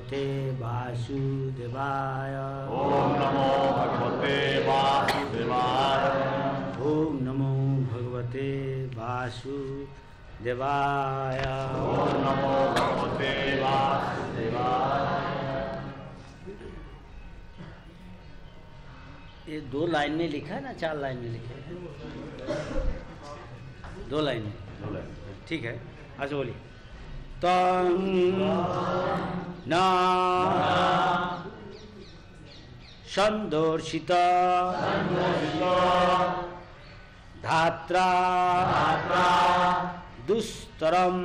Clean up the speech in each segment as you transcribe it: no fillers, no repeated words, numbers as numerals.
भगवते वासुदेवाय। ओम नमो भगवते वासुदेवाय। ओम नमो भगवते वासुदेवाय। ओम नमो भगवते वासुदेवाय। ये 2 लाइन में लिखा है ना 4 लाइन में लिखा है? 2 लाइन में। ठीक है, अच्छा बोलिए। तम न संदर्शित धात्रा दुस्तरम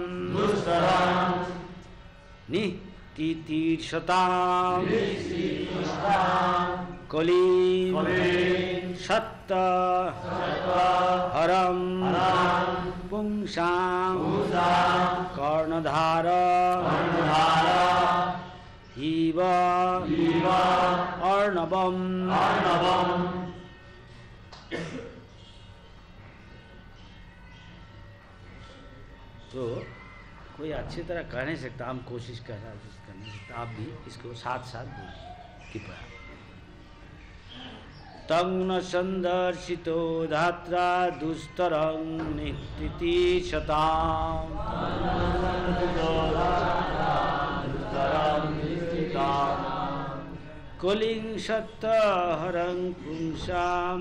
नितीर्षताम् कली सत्त हरम पुंसां कर्णधार इव अर्णवम। तो कोई अच्छी तरह कह नहीं सकता, हम कोशिश कर रहे हैं, कर नहीं सकता। आप भी इसको साथ साथ बोलिए कृपया। तं न संदर्शितो धात्रा दुस्तरं नितीर्षताम् कलिं सत्त हरं पुंसां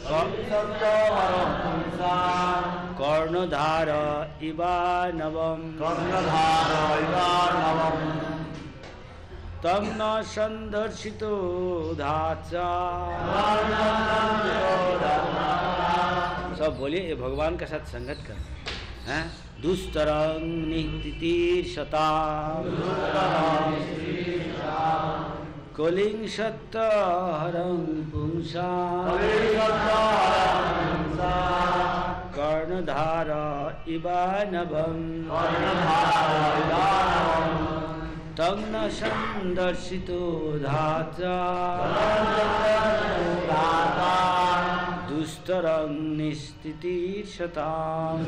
कर्णधार इवानवम्। तम न संदर्शितो धात्रा। सब बोलिए, ये भगवान के साथ संगत कर हैं। दुस्तरं नितीर्षताम् कलिं सत्त हरं पुंसां कर्णधार इवानवम्। तं न संदर्शितो धात्रा दुस्तरं नितीर्षताम्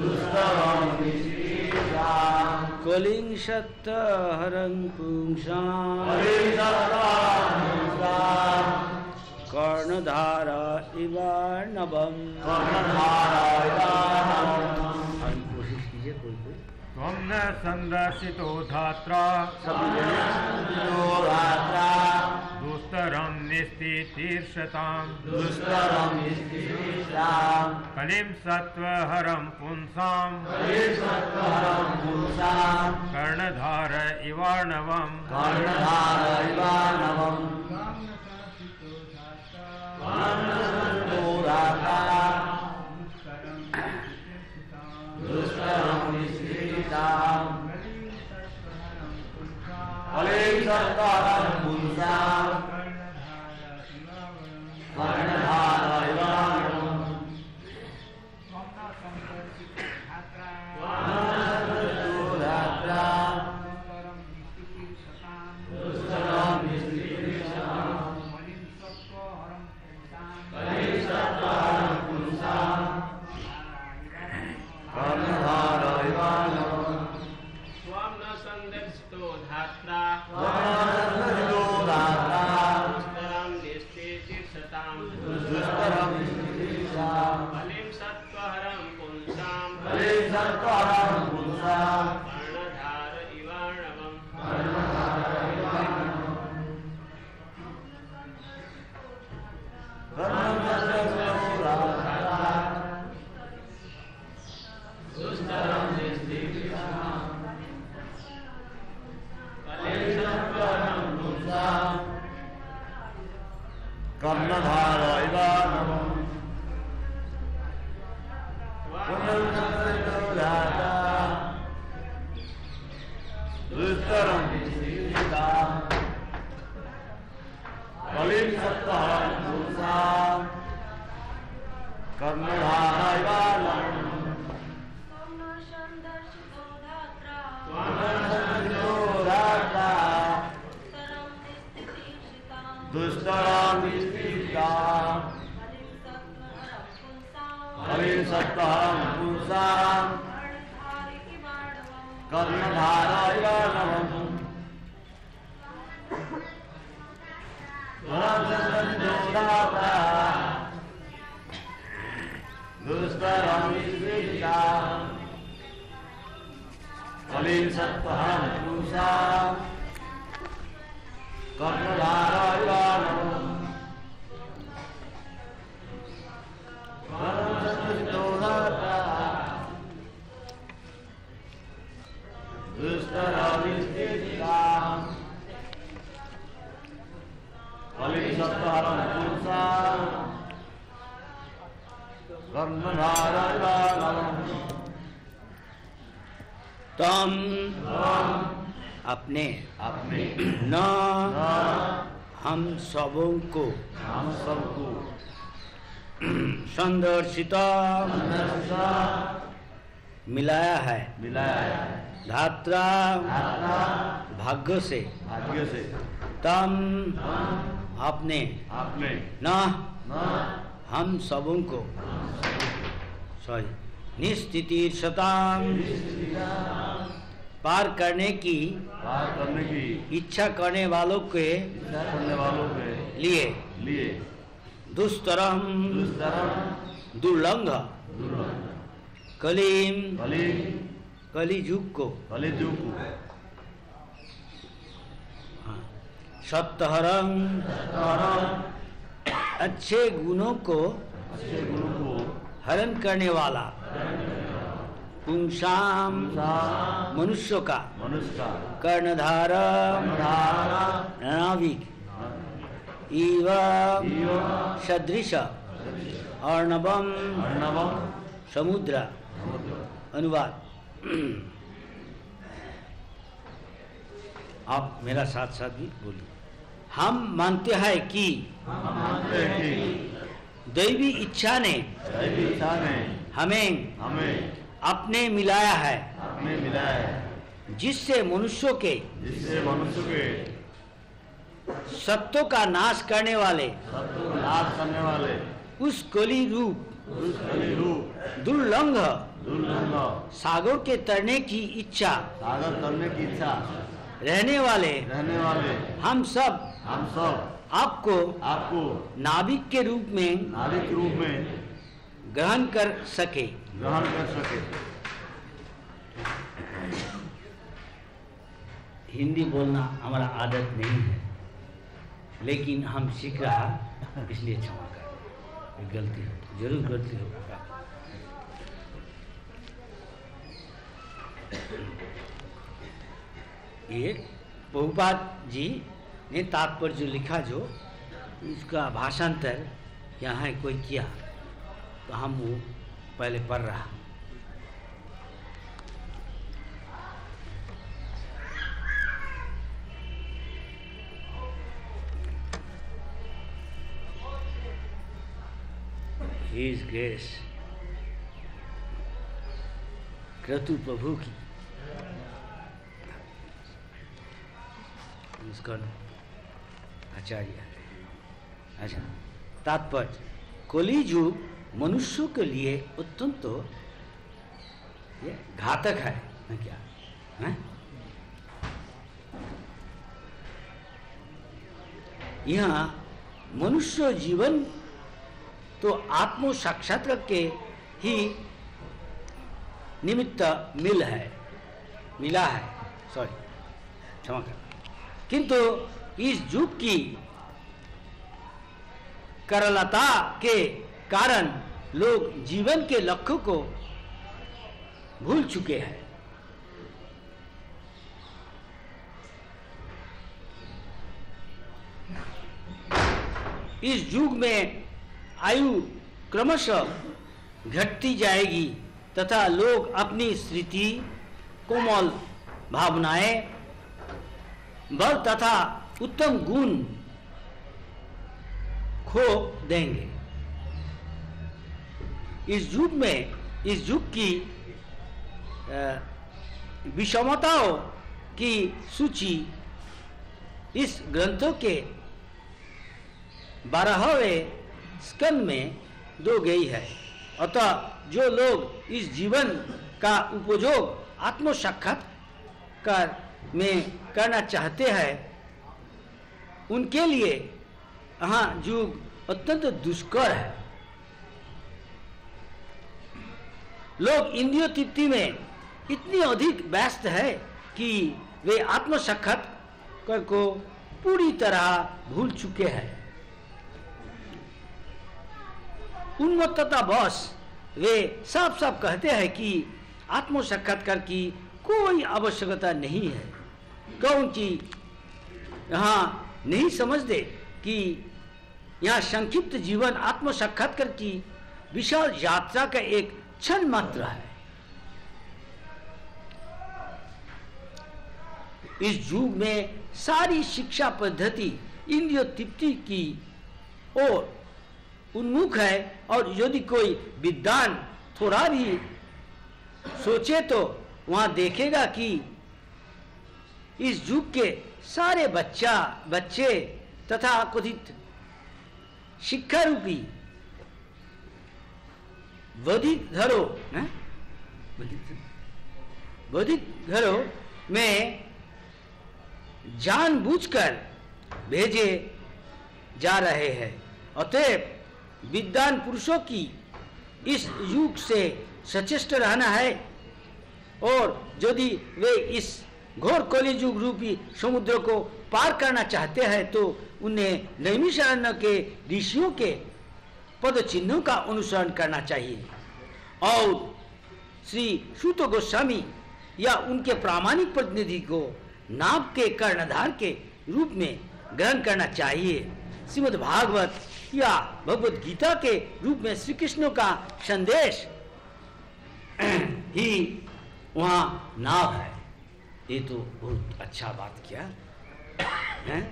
कलिं सत्त हरं पुंसां कर्णधार इवानवम्। कोशिश कीजिए कोई। त्वं न संदर्शितो धात्रा दुस्तरं निस्तीर्षताम् कलिं सत्त्वहरं पुंसां कर्णधार इवार्णवम्। धात्रा दुस्तरं विद्विषाम् कलिं सत्त्वहं पुरुषाम् कर्णधारयानम् कर्मसंस्थितो धात्रा दुस्तरं विद्विषाम् कलिं सत्त्वहं पुरुषाम् कर्णधारयानम् तम अपने न हम सबों को संदर्शित मिलाया है धात्रा भाग्य से तम अपने न हम सबों को निस्थितिर्षताम् पार करने की इच्छा करने वालों के लिए दुस्तरम दुर्लंघ कलिजुग को सत्तहरम अच्छे गुणों को हरण करने वाला पुंसाम मनुष्य का कर्णधार नाविक इव सदृश अर्णवम समुद्र अनुवाद। आप मेरा साथ साथ भी बोलिए। हम मानते हैं कि दैवी इच्छा ने हमें अपने मिलाया है जिससे मनुष्यों के सत्यों का नाश करने वाले उस कली रूप दुर्लंघ सागर के तरने की इच्छा रहने वाले हम सब आपको नाविक के रूप में ग्रहण कर सके। हिंदी बोलना हमारा आदत नहीं है, लेकिन हम सीख रहा, इसलिए क्षमा कर। गलती जरूर गलती होगा। ये प्रभुपाद जी ने तात्पर्य जो लिखा, जो उसका भाषांतर यहाँ कोई किया तो हम वो पहले पढ़ रहा। His grace क्रतु प्रभु की उसका आचार्य। अच्छा, तात्पर्य कलिजुग मनुष्यों के लिए अत्यंत ये घातक है क्या है? यहाँ मनुष्य जीवन तो आत्म साक्षात्कार के ही निमित्त मिला है, सॉरी क्षमा कर। किंतु इस युग की करलता के कारण लोग जीवन के लक्ष्य को भूल चुके हैं। इस युग में आयु क्रमशः घटती जाएगी तथा लोग अपनी स्मृति, कोमल भावनाएं, बल तथा उत्तम गुण खो देंगे। इस युग की विषमताओं की सूची इस ग्रंथों के 12वें स्कंद में दो गई है। अतः जो लोग इस जीवन का उपयोग आत्म साक्षात्कार में करना चाहते हैं, उनके लिए यहाँ युग अत्यंत दुष्कर है। लोग इंद्रिय तृप्ति में इतनी अधिक व्यस्त है कि वे आत्म साक्षात्कार को पूरी तरह भूल चुके हैं। उन्मत्तता बस वे साफ साफ कहते हैं कि आत्म साक्षात्कार की कोई आवश्यकता नहीं है, क्योंकि यहाँ नहीं समझते कि यहाँ संक्षिप्त जीवन आत्म साक्षात्कार की विशाल यात्रा का एक क्षण मात्र है। इस युग में सारी शिक्षा पद्धति इंद्रिय तृप्ति की ओर उन्मुख है, और यदि कोई विद्वान थोड़ा भी सोचे तो वहां देखेगा कि इस युग के सारे बच्चे तथा कथित शिक्षा रूपी बौद्धिक घरों में जानबूझकर भेजे जा रहे हैं। अतएव विद्वान पुरुषों की इस युग से सचेष्ट रहना है, और यदि वे इस घोर कलियुग रूपी समुद्र को पार करना चाहते हैं तो उन्हें नैमिषारण्य के ऋषियों के पद चिन्हों का अनुसरण करना चाहिए और श्री सूत गोस्वामी या उनके प्रामाणिक प्रतिनिधि को नाव के कर्णधार के रूप में ग्रहण करना चाहिए। श्रीमद् भागवत या भगवत गीता के रूप में श्री कृष्ण का संदेश ही वहाँ नाव है। ये तो बहुत अच्छा बात किया है।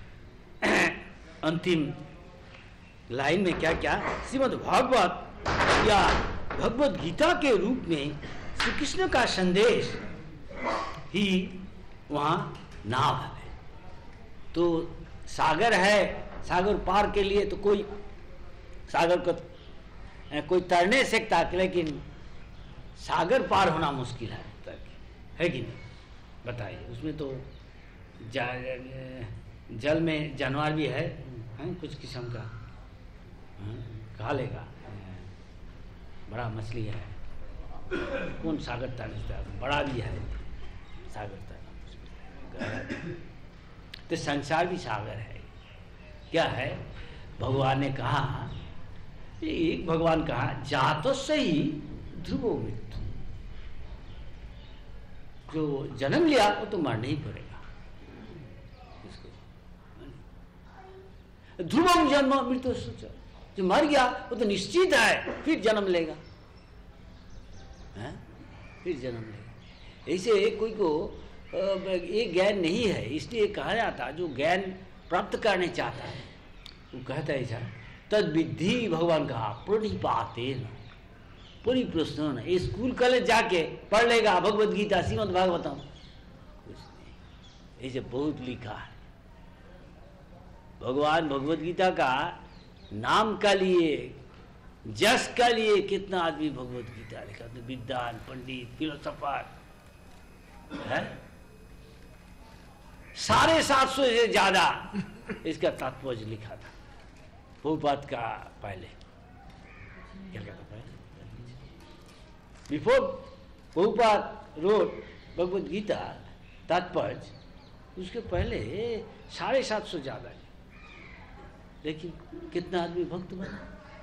अंतिम लाइन में क्या क्या, श्रीमद् भागवत या भगवत गीता के रूप में श्री कृष्ण का संदेश ही वहाँ नाव है। तो सागर है, सागर पार के लिए तो कोई सागर को कोई तैरने सकता, लेकिन सागर पार होना मुश्किल है कि नहीं? बताइए। उसमें तो जल में जानवर भी है कुछ किस्म का, खा लेगा, बड़ा मछली है, कौन सागर तैरता है, बड़ा भी है सागर तैरना। तो संसार भी सागर है। क्या है, भगवान ने कहा, एक भगवान कहा जातो से ही ध्रुवो मृत्यु, जो जन्म लिया वो तो मरना ही पड़ेगा। ध्रुवम जन्म मृत्यु, जो मर गया वो तो निश्चित है फिर जन्म लेगा, फिर जन्म लेगा। ऐसे कोई को एक ज्ञान नहीं है, इसलिए कहा जाता जो ज्ञान प्राप्त करने चाहता है वो कहता है ऐसा, तद विद्धि भगवान कहा प्रणिपाते न परिप्रश्न। ये स्कूल कॉलेज जाके पढ़ लेगा भगवत गीता श्रीमद् भागवतम, कुछ नहीं। ऐसे बहुत लिखा है। भगवान भगवत गीता का नाम का लिए, जस का लिए कितना आदमी भगवत गीता लिखा, तो विद्वान, पंडित, फिलोसोफर है, 750 से ज्यादा इसका तात्पर्य लिखा था। प्रभुपाद का पहले क्या कहता पहले, बिफोर प्रभुपाद रोट भगवत गीता तात्पर्य, उसके पहले 750 ज्यादा। लेकिन कितना आदमी भक्त बना?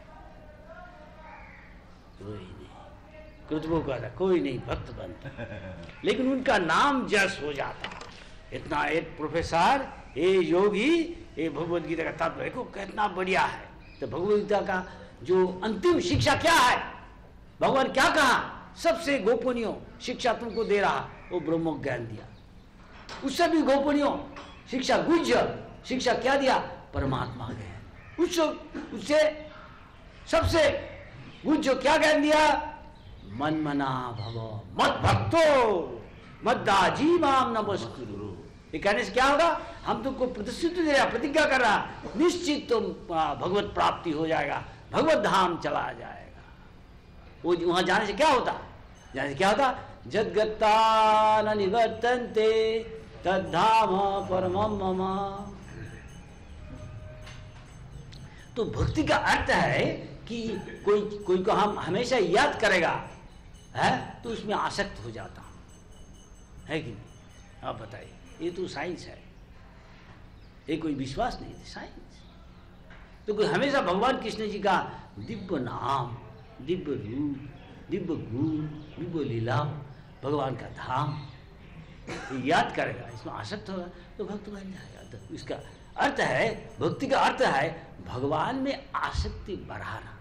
कोई नहीं। कृतभों का था कोई नहीं भक्त बनता, लेकिन उनका नाम जस हो जाता। इतना एक प्रोफेसर, ये योगी, ये भगवत गीता का तात्पर्य को कितना बढ़िया है। तो भगवत गीता का जो अंतिम शिक्षा क्या है, भगवान क्या कहा, सबसे गोपनीय शिक्षा तुमको दे रहा, वो ब्रह्म ज्ञान दिया। उससे भी गोपनीय शिक्षा, गुह्य शिक्षा क्या दिया, परमात्मा ज्ञान। उससे सबसे गुह्य क्या ज्ञान दिया, मन मना भव मत भक्तो मद्दाजी माम नमस्कुरु। ये कहने से क्या होगा, हम तुमको प्रतिश्रुति दे रहा, प्रतिज्ञा कर रहा, निश्चित तुम भगवत प्राप्ति हो जाएगा, भगवत धाम चला जाएगा। वो वहां जाने से क्या होता, जाने से क्या होता, जद्गता न निवर्तन्ते तद्धाम परमम मम। तो तो भक्ति का अर्थ है कि कोई को हम हमेशा याद करेगा, है तो उसमें आसक्त हो जाता हूं, है कि नहीं? आप बताइए, ये तो साइंस है, ये कोई विश्वास नहीं है, साइंस। तो कोई हमेशा भगवान कृष्ण जी का दिव्य नाम, दिव्य रूप, दिव्य गुण, दिव्य लीला, भगवान का धाम याद करेगा, इसमें आसक्त होगा तो भक्त बन जाएगा। तो इसका अर्थ है, भक्ति का अर्थ है भगवान में आसक्ति बढ़ाना।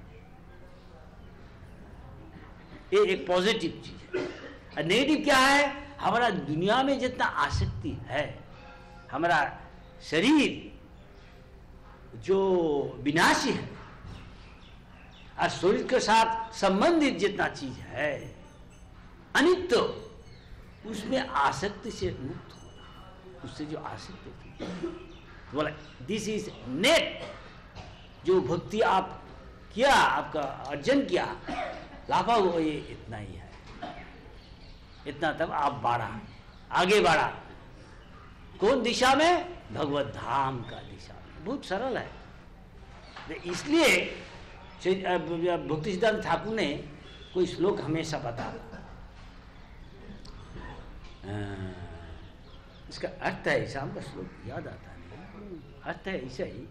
ये एक पॉजिटिव चीज है। और नेगेटिव क्या है? हमारा दुनिया में जितना आसक्ति है, हमारा शरीर जो विनाशी है और शरीर के साथ संबंधित जितना चीज है अनित्य, उसमें आसक्ति से मुक्त होना, उससे जो आसक्ति थी बोला दिस इज नेट। जो भक्ति आप किया, आपका अर्जन किया, लाभा हो, ये इतना ही है, इतना तब आप बढ़ा, आगे बढ़ा। कौन दिशा में? भगवत धाम का दिशा में। बहुत सरल है। इसलिए भक्ति सिद्धांत ठाकुर ने कोई श्लोक हमेशा बताया, इसका अर्थ है, शाम का श्लोक याद आता नहीं, अर्थ है ऐसा ही,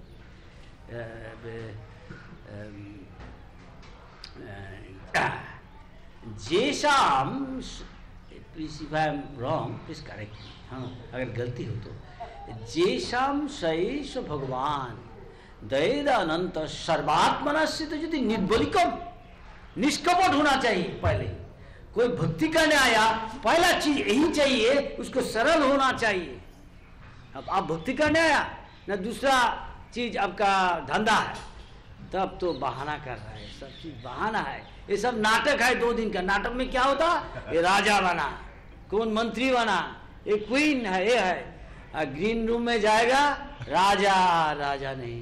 जेशाम, if I am wrong please correct, हाँ अगर गलती हो तो, जेशाम सैष भगवान दयेदानंत सर्वात्मनस्य, तो यदि निर्बलिकम, निष्कपट होना चाहिए। पहले कोई भक्ति करने आया, पहला चीज यही चाहिए, उसको सरल होना चाहिए। अब आप भक्ति करने आया ना, दूसरा चीज आपका धंधा है, तब तो बहाना कर रहा है, सब चीज बहाना है। ये सब नाटक है, 2 दिन का नाटक में क्या होता, ये राजा बना, कौन मंत्री बना, ये क्वीन है, ये है, ग्रीन रूम में जाएगा राजा, राजा नहीं।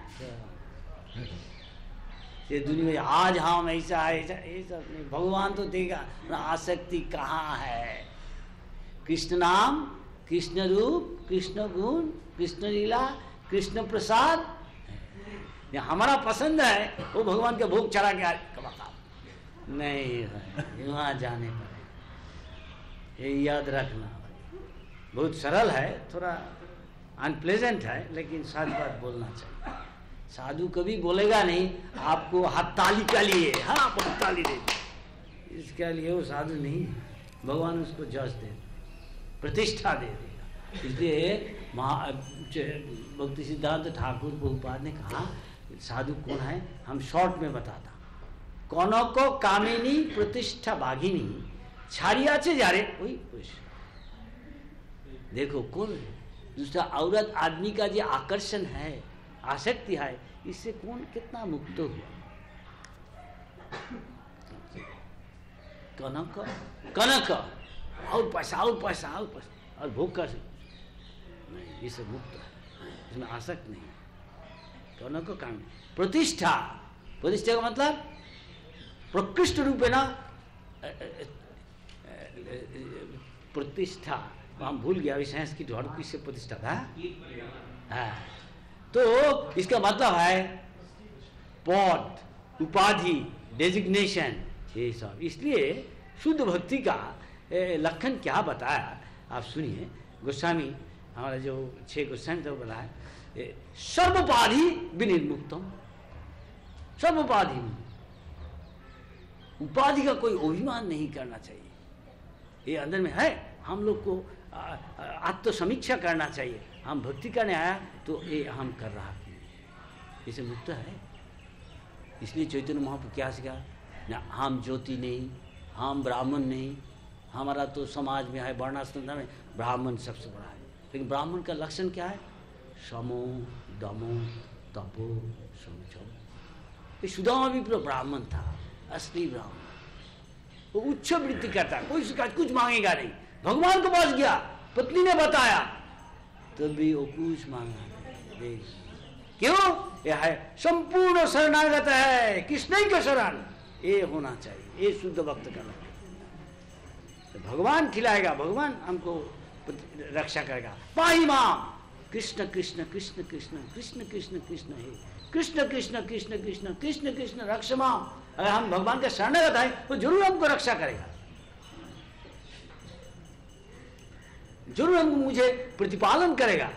ये दुनिया में आज हम ऐसा है, ऐसा ये सब नहीं। भगवान तो देगा आसक्ति कहाँ है। कृष्ण नाम, कृष्ण रूप, कृष्ण गुण, कृष्ण लीला, कृष्ण प्रसाद, हमारा पसंद है वो भगवान के भोग चढ़ा के नहीं, वहां जाने पर ये याद रखना। बहुत सरल है, थोड़ा अनप्लेजेंट है, लेकिन साथ बात बोलना चाहिए। साधु कभी बोलेगा नहीं आपको हाथ ताली का लिए, हाँ बहुत ताली दे, इसके लिए वो साधु नहीं, भगवान उसको जज दे, प्रतिष्ठा दे देगा। इसलिए भक्ति सिद्धांत ठाकुर प्रभुपाद ने कहा साधु कौन है, हम शॉर्ट में बताता। कौनको कामिनी प्रतिष्ठा भागिनी छाड़िया से जा रहे वही पुरुष। देखो कौन दूसरा औरत आदमी का जो आकर्षण है, आसक्ति है, इससे कौन कितना मुक्त हुआ। कनक कनक और पैसा और पैसा और पैसा और भोग कर नहीं, इससे मुक्त है, इसमें आसक्त नहीं। कनक काम प्रतिष्ठा, प्रतिष्ठा का मतलब प्रकृष्ट रूप है ना, प्रतिष्ठा हम भूल गया, संस्कृत और किससे प्रतिष्ठा था, हाँ। तो इसका मतलब है पद, उपाधि, डेजिग्नेशन, ये सब। इसलिए शुद्ध भक्ति का लक्षण क्या बताया आप सुनिए। गोस्वामी हमारा जो 6 गोस्वामी तो बताया, सर्वोपाधि विनिर्मुक्तम, सर्वोपाधि, उपाधि का कोई अभिमान नहीं करना चाहिए। ये अंदर में है, हम लोग को आत्मसमीक्षा करना चाहिए। हम भक्ति करने आया तो ये हम कर रहा है, इसे मुक्त है। इसलिए चैतन्य महाप्रभु क्या सिखा ना, हम ज्योति नहीं, हम ब्राह्मण नहीं, हमारा तो समाज में है वर्णाश्रम में ब्राह्मण सबसे बड़ा है। लेकिन ब्राह्मण का लक्षण क्या है? समो दमो तपो शौचो। ये सुदामा भी पूरा ब्राह्मण था, असली ब्राह्मण। वो उच्च वृत्ति करता, कोई कुछ मांगेगा नहीं। भगवान के पास गया, पत्नी ने बताया, तब भी वो कुछ मांगा नहीं। क्यों? यह है संपूर्ण शरणागत है, कृष्ण ही का शरण। ये होना चाहिए, ये शुद्ध भक्त करना। तो भगवान खिलाएगा, भगवान हमको रक्षा करेगा। पाही माम, कृष्ण कृष्ण कृष्ण कृष्ण कृष्ण कृष्ण कृष्ण है, कृष्ण कृष्ण कृष्ण कृष्ण कृष्ण कृष्ण रक्षमा। अगर हम भगवान के शरणागत है तो जरूर हमको रक्षा करेगा, जरूर हमको मुझे प्रतिपालन करेगा।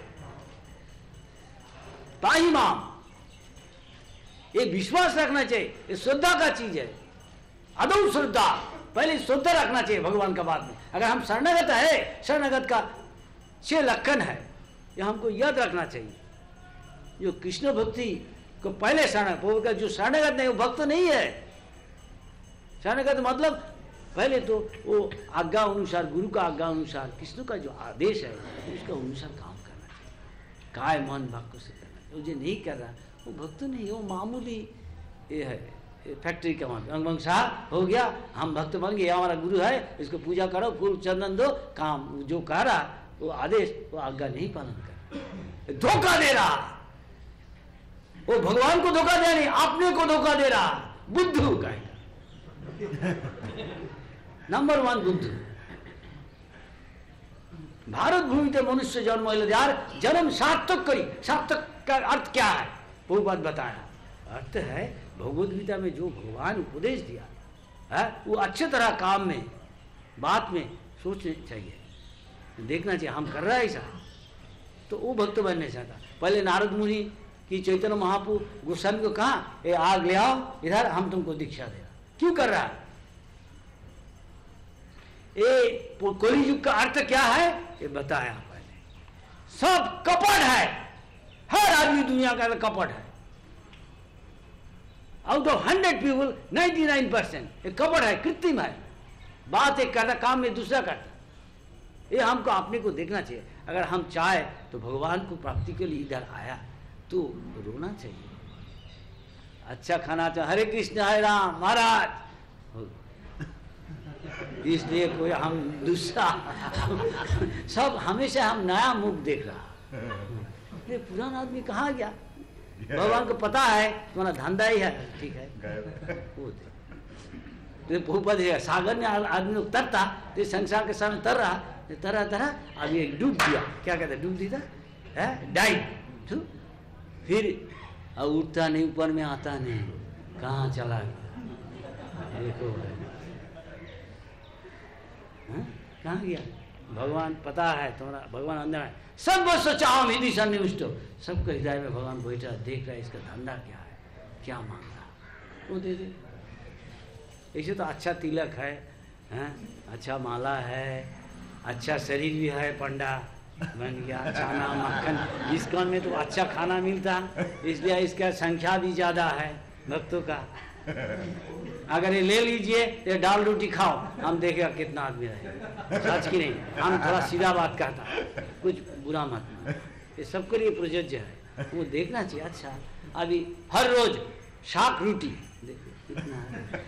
ताही माम, ये विश्वास रखना चाहिए, ये श्रद्धा का चीज है। अदौ श्रद्धा, पहले श्रद्धा रखना चाहिए भगवान का बात में। अगर हम शरणागत है, शरणागत का 6 लक्षण है, ये हमको याद रखना चाहिए। जो कृष्ण भक्ति को पहले शरण, जो शरणागत नहीं वो भक्त नहीं है। शरणागत मतलब पहले तो वो आज्ञा अनुसार, गुरु का आज्ञा अनुसार, कृष्ण का जो आदेश है उसका अनुसार काम करना चाहिए, काय मन वाक्य से करना चाहिए। वो जो नहीं कर रहा वो भक्त नहीं, वो मामूली ये है, फैक्ट्री का वंशा हो गया, हम भक्त बन गए, हमारा गुरु है, इसको पूजा करो, फूल चंदन दो, काम जो कह रहा वो आदेश, वो आज्ञा नहीं पालन कर, धोखा दे रहा। वो भगवान को धोखा दे नहीं, अपने को धोखा दे रहा। बुद्धू कहेगा, नंबर 1 बुद्धू। भारत भूमि ते मनुष्य जन्म यार, जन्म सार्थक करी। सार्थक का अर्थ क्या है वो बात बताया। अर्थ है भगवद गीता में जो भगवान उपदेश दिया है वो अच्छे तरह काम में, बात में सोचने चाहिए, देखना चाहिए हम कर रहा है ऐसा, तो वो भक्त बनने चाहता। पहले नारद मुनि की चैतन्य महाप्रभु गोस्वामी को कहा, ये आग ले आओ इधर, हम तुमको दीक्षा दे रहा। क्यों कर रहा है? ये कलि युग का अर्थ क्या है ये बताया पहले। सब कपट है, हर आदमी दुनिया का कपट है। आउट ऑफ 100 पीपल 99% ये कपट है, कृत्रिम है। बात एक करता, काम में दूसरा करता। ये हमको अपने को देखना चाहिए। अगर हम चाहे तो भगवान को प्राप्ति के लिए इधर आया तो रोना चाहिए, अच्छा खाना चाहिए। हरे कृष्ण हरे राम महाराज, इसलिए कोई हम दूसरा सब हमेशा हम नया मुख देख रहा। ये पुराना आदमी कहाँ गया? भगवान को पता है तुम्हारा धंधा ही है, ठीक है वो भूपद है। सागर में आदमी लोग तरता तो संसार के सामने तर रहा, तरह तरह आदमी डूब दिया, क्या कहते डूब दिया है, डाइड। फिर उठता नहीं, ऊपर में आता नहीं, कहाँ चला गया देखो, कहाँ गया? भगवान पता है तुम्हारा, भगवान अंदर है। सब सोचाओ यदि सन्निविष्ट, सबके हृदय में भगवान बैठा देख रहा है, इसका धंधा क्या है, क्या मांग रहा, वो दे दे। ऐसे तो अच्छा तिलक है, अच्छा माला है, अच्छा शरीर भी है, पंडा बन गया, चाना मक्खन, इस्कॉन में तो अच्छा खाना मिलता, इसलिए इसका संख्या भी ज़्यादा है भक्तों का। अगर ये ले लीजिए ये दाल रोटी खाओ, हम देखेगा कितना आदमी रहे। सच की नहीं, हम थोड़ा सीधा बात कहता, कुछ बुरा मत मानो, ये सबके लिए प्रयोज्य है, वो देखना चाहिए। अच्छा अभी हर रोज शाक रोटी देखो कितना है,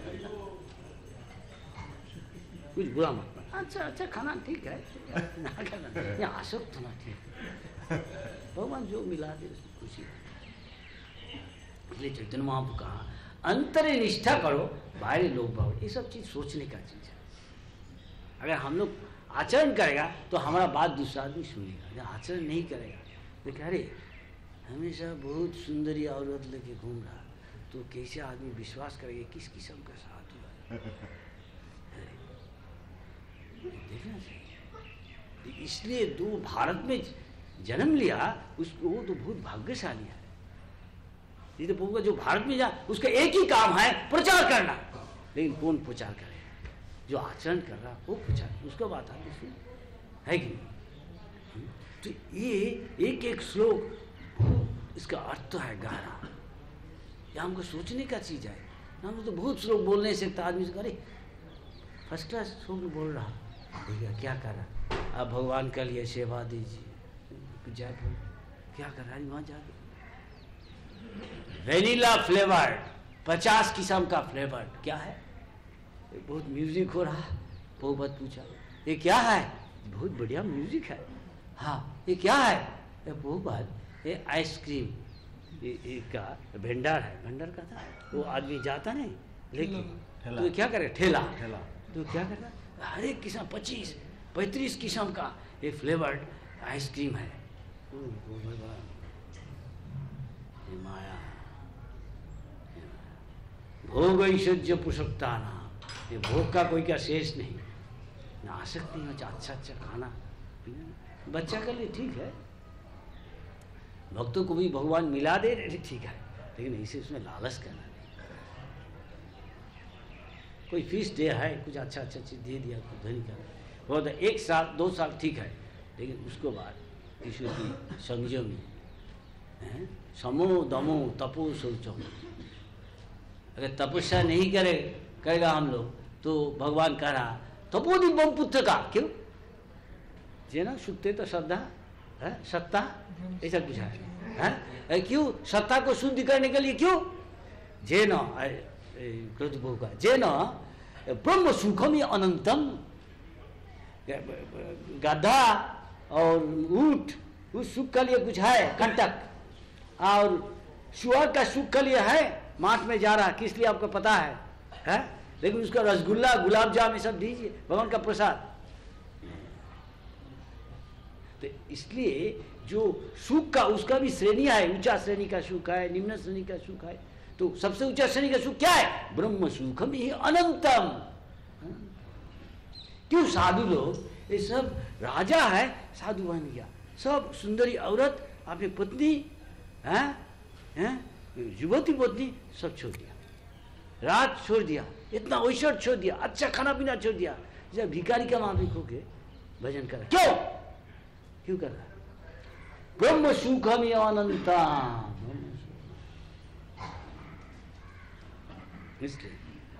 कुछ बुरा मत मानो, अच्छा अच्छा खाना ठीक है, ना खाना ये आसक्त होना ठीक है। भगवान जो मिला दे उसमें खुशी है। इसलिए चैतन्य महाप्रभु कहा अंतरे निष्ठा करो, बाहरी लोग भाव, ये सब चीज सोचने का चीज है। अगर हम लोग आचरण करेगा तो हमारा बात दूसरा आदमी सुनेगा, अगर आचरण नहीं करेगा तो कह रहे हमेशा बहुत सुंदरी औरत लेके घूम रहा, तो कैसे आदमी विश्वास करेगा किस किस्म का साथ हुआ है। देखना चाहिए। इसलिए जो भारत में जन्म लिया उसको, वो तो बहुत भाग्यशाली है। ये तो बोलूँगा जो भारत में जा उसका एक ही काम है प्रचार करना, लेकिन कौन प्रचार करेगा? जो आचरण कर रहा वो प्रचार, उसका बात है कि नहीं? तो ये एक एक श्लोक इसका अर्थ है गहरा, ये हमको सोचने का चीज है। हम तो बहुत श्लोक बोल नहीं सकता, आदमी से करे फर्स्ट क्लास श्लोक बोल रहा, भैया क्या कर रहा, अब भगवान के लिए सेवा दीजिए, जयपुर क्या कर रहा है वहाँ जाके, वेनिला फ्लेवर्ड 50 किस्म का फ्लेवर्ड क्या है, बहुत म्यूजिक हो रहा। बहुत पूछा ये क्या है, बहुत बढ़िया म्यूजिक है। हाँ ये क्या है, ये बहुत ये आइसक्रीम ये का भेंडार है, भेंडार का था वो आदमी जाता नहीं, लेकिन तो क्या करे ठेला, तो क्या कर रहा हर एक किस्म 25-35 किस्म का ये फ्लेवर्ड आइसक्रीम है, भगवान ये माया है, भोग ऐश्वर्य पुरुषोत्ता नाम, ये भोग का कोई क्या शेष नहीं, ना आसक्ति नहीं, अच्छा अच्छा खाना पीना, बच्चा के लिए ठीक है, भक्तों को भी भगवान मिला दे रहे ठीक है, लेकिन इसे उसमें लालच करना नहीं। कोई फीस दे है, कुछ अच्छा अच्छा चीज दे दिया, कुछ धनी का बहुत 1 साल 2 साल ठीक है, लेकिन उसको बाद ईश्वर की संयमी समो दमो तपो शौचो, अगर तपस्या नहीं करेगा हम लोग तो भगवान कह रहा तपोदिव्यम पुत्र का क्यों जे ना सुखते तो श्रद्धा है सत्ता ऐसा कुछ है क्यों सत्ता को शुद्ध करने के लिए क्यों जे न का जे न ब्रह्म सुखम ही अनंतम, गधा और ऊंट उस सुख के लिए कुछ है कंटक, और सुअर का सुख के लिए है माठ में जा रहा, किस लिए आपको पता है? लेकिन उसका रसगुल्ला गुलाब जाम ये सब दीजिए भगवान का प्रसाद। तो इसलिए जो सुख का उसका भी श्रेणी है, ऊंचा श्रेणी का सुख है, निम्न श्रेणी का सुख है, तो सबसे ऊंचा श्रेणी का सुख क्या है? ब्रह्म सुखम ही अनंतम। क्यों साधु लोग ये सब राजा है साधु बन गया, सब सुंदरी औरत अपनी पत्नी युवती पत्नी सब छोड़ दिया, रात छोड़ दिया, इतना ऐश्वर्य छोड़ दिया, अच्छा खाना पीना छोड़ दिया, जब भिखारी का माफिक होके भजन कर क्यों कर रहा? ब्रह्म सुखम अनंतम, इसलिए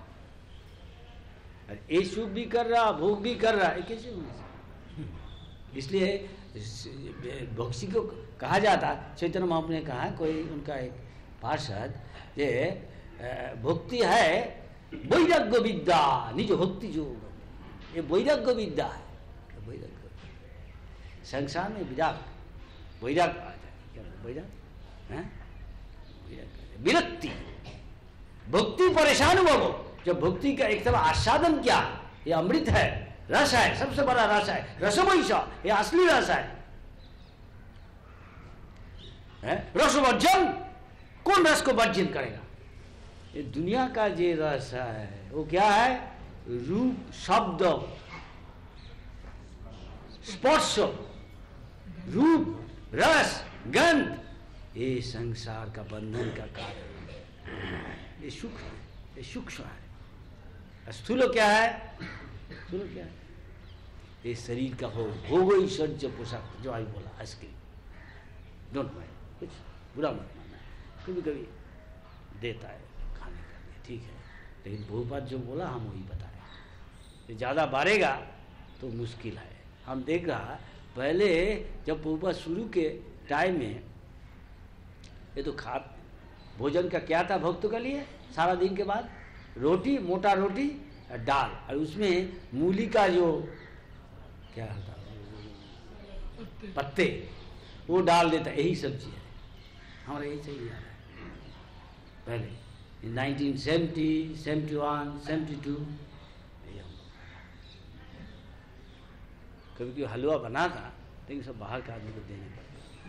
ये सुख भी कर रहा भोग भी कर रहा है, कैसे होना चाहिए? इसलिए भक्ति को कहा जाता, चैतन्य महाप्रभु ने कहा, कोई उनका एक पार्षद ये भक्ति है वैराग्य विद्या, निज भक्ति जो ये वैराग्य विद्या है, वैराग्य संसार में वैराग आ जाए, क्या विरक्ति, भक्ति परेशान हुआ वो, जब भक्ति का एक तरह आस्वादन किया, ये अमृत है, रस है, सबसे बड़ा रस है, रसवैसा, ये असली रस है, रसवर्जन, कौन रस को वर्जन करेगा? ये दुनिया का जो रस है वो क्या है? रूप, शब्द, स्पर्श, रूप, रस, गंध, ये संसार का बंधन का कारण, ये सुख है, ये सूक्ष्म है। स्थूल क्या है? स्थूल क्या है? ये शरीर का भोग ऐश्वर्य पोशाक, जो आई बोला आइसक्रीम, डोंट माइंड, कुछ बुरा मत मानना, कभी कभी देता है खाने के लिए, ठीक है, लेकिन बहुपात जो बोला हम वही बता रहे हैं। ये ज़्यादा बढ़ेगा तो मुश्किल है। हम देख रहा पहले जब बहुपात शुरू के टाइम में ये तो भोजन का क्या था भक्तों के लिए? सारा दिन के बाद रोटी, मोटा रोटी, दाल, और उसमें मूली का जो क्या होता पत्ते वो डाल देता, यही सब्जी है हमारा, यही सही याद है। पहले 1970, 71, 72 कभी कोई हलवा बना था, लेकिन सब बाहर का आदमी को देने पड़ता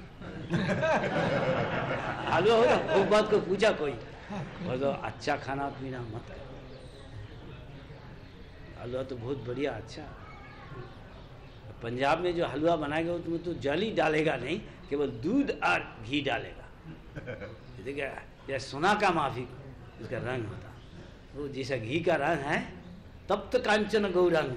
हलवा हो ना, वो बात को पूछा कोई, और तो अच्छा खाना पीना मत कर, हलवा तो बहुत बढ़िया अच्छा। पंजाब में जो हलवा बनाएगा उसमें तो जल ही डालेगा नहीं, केवल दूध और घी डालेगा। देखिए सोना का माफिक उसका रंग होता, वो जैसा घी का रंग है तब तो कांचन गौरंग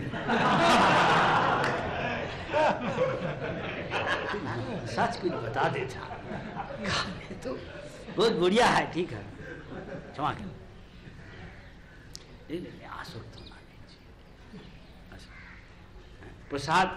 सच कुछ बता देता, तो बहुत बढ़िया है, ठीक है, क्षमा कर, आसक्त होना नहीं चाहिए। प्रसाद,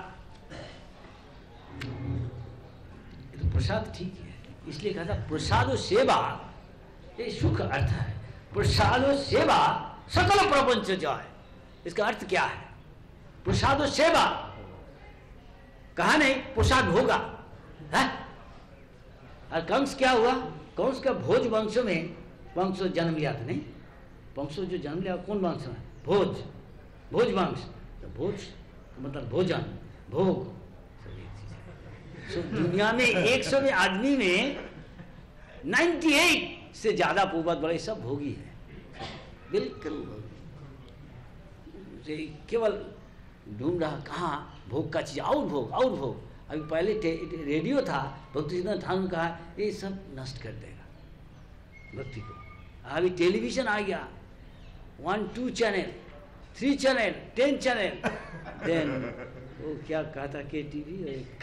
तो प्रसाद ठीक है, इसलिए कहा था प्रसाद सेवा, ये सुख अर्थ है। प्रसाद सेवा सकल प्रपंच जो है, इसका अर्थ क्या है? प्रसाद सेवा कहा नहीं, प्रसाद होगा है? और कंस क्या हुआ? कंस का भोज वंश में वंश जन्म लिया था, नहीं? वंश जो जन्म लिया कौन वंश में? भोज, भोज वंश, तो भोज मतलब भोजन, भोग, सब एक चीज है। So, दुनिया में 100 में आदमी में 98 से ज्यादा पूर्वत बड़े सब भोगी है, बिल्कुल भोगी। केवल ढूंढ रहा कहाँ भोग का चीज, और भोग और भोग। अभी पहले रेडियो था, भक्ति सिद्धांत ठाकुर ने कहा ये सब नष्ट कर देगा भक्ति को। अभी टेलीविजन आ गया, 1 2 चैनल, 3 चैनल, 10 चैनल, देन वो क्या कहा था के टीवी,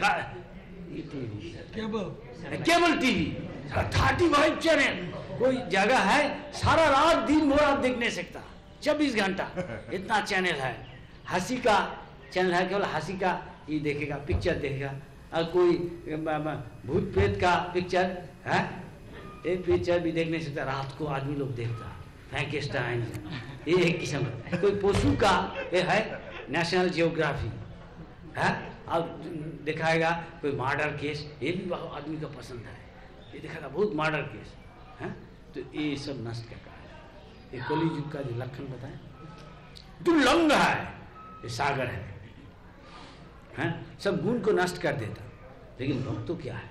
केबल टीवी 35 चैनल। कोई जगह है सारा रात दिन भर आप देख नहीं सकता, 24 घंटा इतना चैनल है। हंसी का चैनल है, केवल हंसी का ये देखेगा, पिक्चर देखेगा। और कोई भूत प्रेत का पिक्चर है, एक पिक्चर भी देख नहीं सकता। रात को आदमी लोग देखता फ्रैंकेस्टाइन, ये एक किस्म। कोई पशु का ये है, नेशनल जियोग्राफी है, अब दिखाएगा कोई मर्डर केस, ये भी आदमी का पसंद है, ये दिखाएगा बहुत मर्डर केस है। तो ये सब नष्ट कर रहा है। ये कलियुग का जो लक्षण बताए, दुर्लंघ है, ये सागर है, सब गुण को नष्ट कर देता। लेकिन भक्त तो क्या है,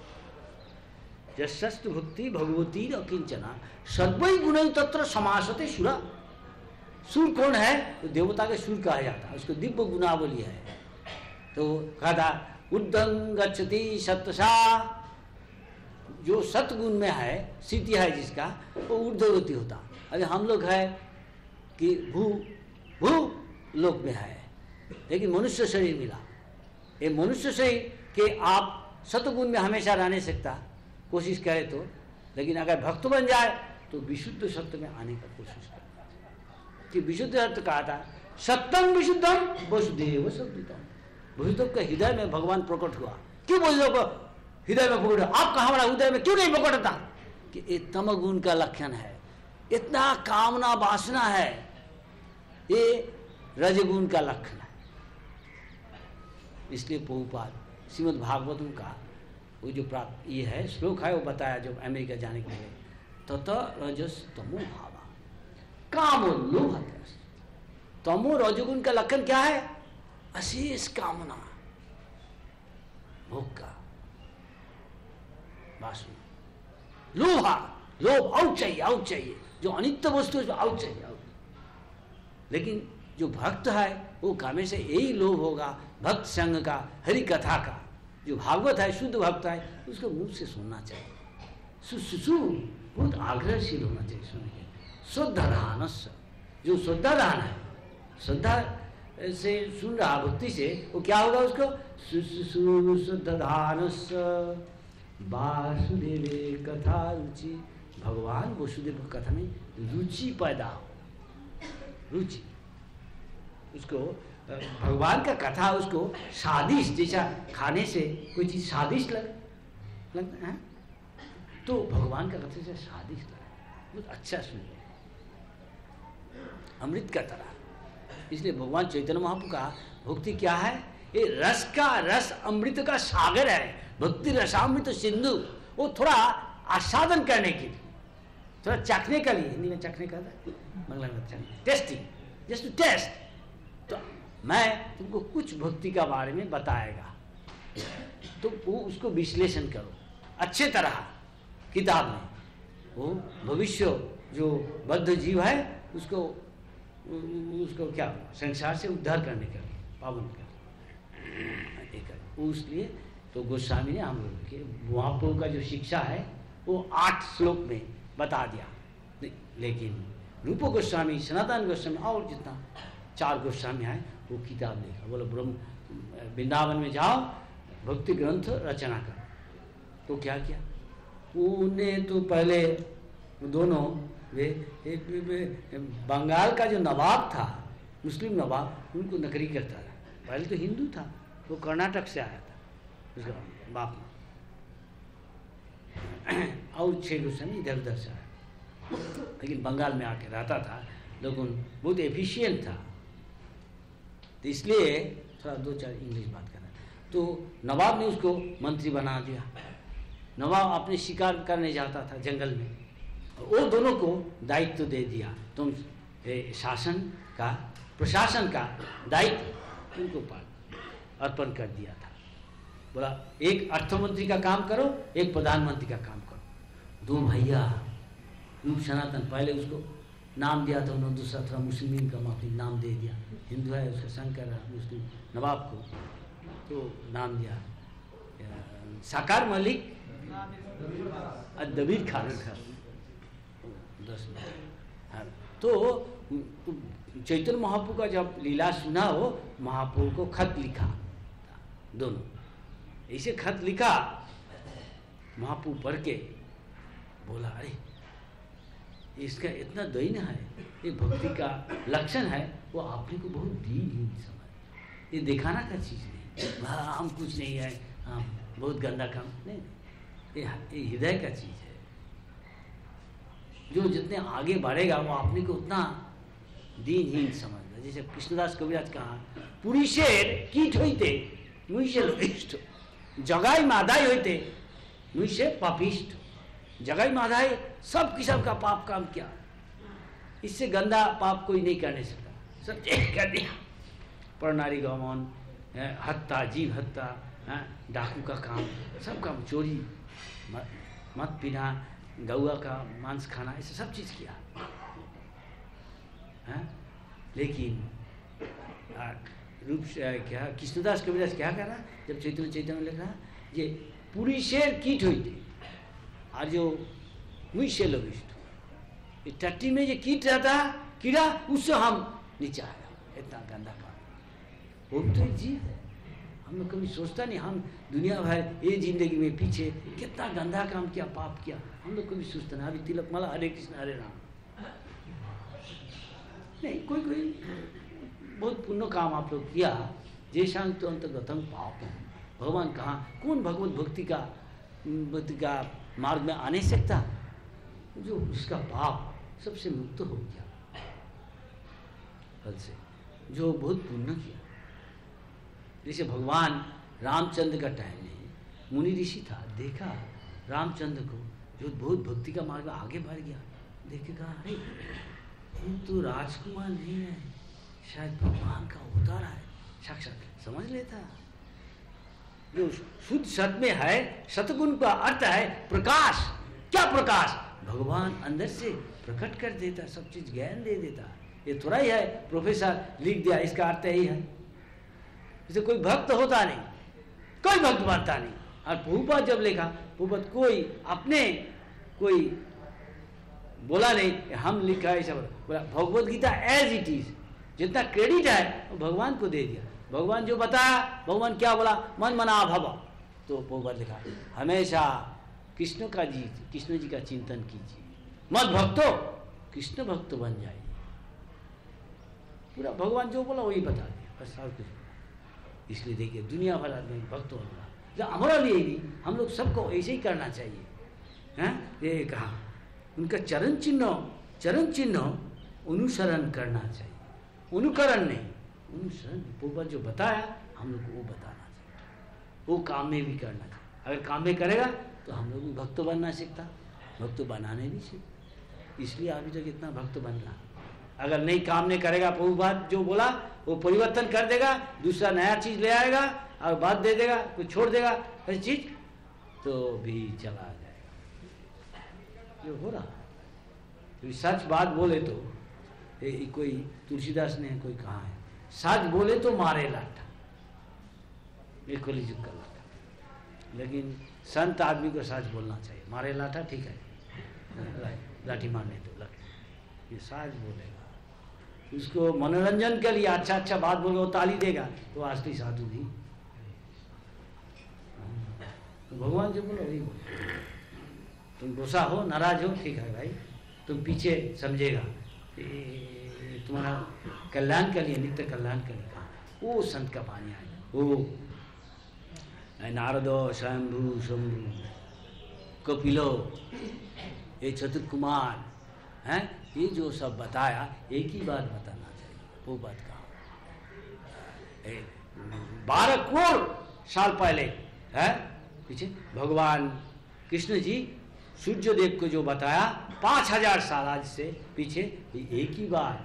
जस्तु भक्ति भगवती अकिंचना सर्वै गुण तत्र समासते सुरा। सुर कौन है, तो देवता के सुर कहा जाता है, उसको दिव्य गुणावली है। तो कहा था उद्धं गच्छति सत्सा, जो सतगुण में है, स्थिति है जिसका, वो ऊर्ध्वगति होता। अभी हम लोग है कि भू लोक में है, लेकिन मनुष्य शरीर मिला। ये मनुष्य शरीर के आप सतगुण में हमेशा रह नहीं सकता, कोशिश करे तो। लेकिन अगर भक्त बन जाए तो विशुद्ध सत्य में आने का कोशिश करना। कि विशुद्ध सत्य कहा था, सत्यम विशुद्धम वसुदेव सद्वितम। वसुदेव के हृदय में भगवान प्रकट हुआ। क्यों वसुदेव को हृदय में प्रकट हुआ? आपका हमारा हृदय में क्यों नहीं प्रकट होता? कि ये तमगुण का लक्षण है, इतना कामना वासना है, ये रजगुण का लक्षण है। इसलिए प्रभुपाद श्रीमद् भागवतम का वो जो प्राप्त ये है श्लोक है, वो बताया जो अमेरिका जाने के लिए, तत रजस तमो भावा काम लोभ। तमो रजगुण का लक्षण क्या है? अशेष कामना, भोग का वासना, लोभा, लोभ और चाहिए, जो अनित्य वस्तु है और चाहिए। लेकिन जो भक्त है वो कामे से यही लोभ होगा, भक्त संग का, हरि कथा का। जो भागवत है, शुद्ध भक्त है, उसको मुंह से सुनना चाहिए, सुसु बहुत आग्रहशील होना चाहिए सुनने के। शुद्धधानस, जो शुद्धाधान है, श्रद्धा से सुन रहा भक्ति से, वो क्या होगा उसको? शुद्धधानस वासुदेवे कथा रुचि। भगवान वसुदेव कथा में रुचि पैदा हो, रुचि उसको, भगवान का कथा उसको स्वादिष्ट, जैसा खाने से कोई चीज स्वादिष्ट लगता है, तो भगवान का कथा से स्वादिष्ट लगे, बहुत अच्छा सुने, अमृत का तरह। इसलिए भगवान चैतन्य महाप्रभु का भक्ति क्या है? ये रस का, रस अमृत का सागर है, भक्ति रसामृत सिंधु। वो थोड़ा आस्वादन करने के लिए, थोड़ा चखने के लिए, हिंदी में चखने का टेस्टिंग, जस्ट टू टेस्ट। तो मैं तुमको कुछ भक्ति का बारे में बताएगा, तो वो उसको विश्लेषण करो अच्छे तरह किताब में। वो भविष्य जो बद्ध जीव है उसको क्या संसार से उद्धार करने के लिए, पावन करने वो। इसलिए तो गोस्वामी ने हम लोग के महाप्रभु का जो शिक्षा है वो 8 श्लोक में बता दिया। लेकिन रूप गोस्वामी, सनातन गोस्वामी और जितना 4 गोस्वामी है वो किताब लिखा, बोलो ब्रह्म वृंदावन में जाओ भक्ति ग्रंथ रचना करो। तो क्या किया उन्हें? तो पहले दोनों बंगाल का जो नवाब था, मुस्लिम नवाब, उनको नकरी करता था। पहले तो हिंदू था, वो कर्नाटक से आया था, उसका बाप और 6 गोस्वामी इधर उधर से आया, लेकिन बंगाल में आके रहता था। लेकिन बहुत एफिशिएंट था, तो इसलिए थोड़ा 2-4 इंग्लिश बात करना। तो नवाब ने उसको मंत्री बना दिया। नवाब अपने शिकार करने जाता था जंगल में, वो दोनों को दायित्व दे दिया, तुम शासन का, प्रशासन का दायित्व उनको अर्पण कर दिया था। बोला एक अर्थमंत्री का काम करो, एक प्रधानमंत्री का काम करो। दो भैया रूप सनातन, पहले उसको नाम दिया था उन्होंने, दूसरा थोड़ा मुस्लिम का माफी नाम दे दिया, हिंदू है उसका शंकर मुस्लिम नवाब को तो नाम दिया साकार मलिक दबीर खान। तो चैतन्य महाप्रभु का जब लीला सुना हो, महाप्रभु को खत लिखा, दोनों ऐसे खत लिखा, महाप्रभु पढ़ के बोला अरे इसका इतना दयन है, ये भक्ति का लक्षण है, वो आपने को बहुत दीन समझ, ये दिखाना का चीज़ नहीं, हम कुछ नहीं है, हम बहुत गंदा काम नहीं, ये हृदय का चीज़ है। जो जितने आगे बढ़ेगा वो आपने को उतना दीनहीन समझना। जैसे कृष्णदास कविराज कहा, पुरुषेर कीट होते मुझसे लोभिष्ठ, जगाई मादाई होते मुझसे पापिष्ठ। जगाई मादाई सब किस्म का पाप काम किया, इससे गंदा पाप कोई नहीं करने सकता, सब कर दिया। पर नारी गमन, हत्या, जीव हत्या, डाकू का काम, सब काम, चोरी, मत पीना, गौआ का मांस खाना, ऐसे सब चीज़ किया है। लेकिन रूप क्या कृष्णदास कविराज क्या कह रहा, जब चैतन्य लिख रहा ये पूरी शेर कीट हुई थी और जो मुझ से लविष्ट, इस टट्टी में जो कीट रहता है कीड़ा, उससे हम नीचे आया, इतना गंदा काम। वो तो एक जीव है, हम लोग कभी सोचता नहीं, हम दुनिया भर ये जिंदगी में पीछे कितना गंदा काम किया, पाप किया, हम लोग कभी सोचते नहीं। अभी तिलक माला, हरे कृष्ण हरे राम, नहीं कोई बहुत पुण्य काम आप लोग किया, जैसा तो अंतर्गतम पाप है। भगवान कहाँ, कौन भगवत भक्ति का मार्ग में आ नहीं सकता, जो उसका पाप सबसे मुक्त हो गया फल से, जो बहुत पुण्य किया। जैसे भगवान रामचंद्र का टाइम में मुनि ऋषि था, देखा रामचंद्र को जो बहुत भक्ति का मार्ग में आगे बढ़ गया, देखेगा अरे ये तो राजकुमार नहीं है, शायद भगवान का अवतार है, साक्षात समझ लेता। जो शुद्ध सत में है, सतगुण का अर्थ है प्रकाश। क्या प्रकाश? भगवान अंदर से प्रकट कर देता, सब चीज ज्ञान दे देता। ये थोड़ा ही है प्रोफेसर लिख दिया, इसका अर्थ यही है। जैसे कोई भक्त होता नहीं, कोई भक्त बनता नहीं। और प्रभुपाद जब लिखा, प्रभुपाद कोई अपने कोई बोला नहीं, हम लिखा ऐसा बोला, Bhagavad Gita as it is, जितना क्रेडिट है वो भगवान को दे दिया। भगवान जो बताया, भगवान क्या बोला, मन मना भव, तो प्रभुपाद लिखा हमेशा कृष्ण जी का चिंतन कीजिए, मत भक्तो कृष्ण भक्त बन जाइए। पूरा भगवान जो बोला वही बता दिया, बस और कुछ। इसलिए देखिए दुनिया भर आदमी भक्त होगा, हमारा लिए नहीं, हम लोग सबको ऐसे ही करना चाहिए। हैं ये कहा, उनका चरण चिन्ह अनुसरण करना चाहिए, अनुकरण नहीं, अनुसरण। पूर्वज जो बताया हम लोग को वो बताना चाहिए, वो काम में भी करना चाहिए। अगर काम में करेगा तो हम लोग भी भक्त बनना सीखता, भक्त बनाने भी सीखता। इसलिए अभी तक इतना भक्त बन रहा। अगर नहीं काम नहीं करेगा, प्रभुपाद जो बोला वो परिवर्तन कर देगा, दूसरा नया चीज ले आएगा और बात दे देगा, कुछ छोड़ देगा ऐसी चीज, तो भी चला जाएगा। जो हो रहा है, सच बात बोले तो कोई तुलसीदास ने कोई कहा है, सच बोले तो मारे लाठा, ये कलिजुग का लाठा। लेकिन संत आदमी को सच बोलना चाहिए, मारे लाठा ठीक है, लाठी मारने तो लाठी, ये सच बोलेगा, उसको मनोरंजन के लिए अच्छा बात बोलेगा, वो ताली देगा, तो असली साधु नहीं। तो भगवान जो बोलो वही बोलो। तुम गुस्सा हो, नाराज हो, ठीक है भाई, तुम पीछे समझेगा, तुम्हारा कल्याण के लिए, नित्य कल्याण के लिए कहा, वो संत का पानी आएगा। वो नारदो स्वयंभू शंभु कपिलो, ये चतुर्कुमार हैं, ये जो सब बताया, एक ही बात बताना चाहिए। वो बात कहा 12 करोड़ साल पहले है पीछे भगवान कृष्ण जी सूर्य देव को जो बताया, 5000 साल आज से पीछे, एक ही बार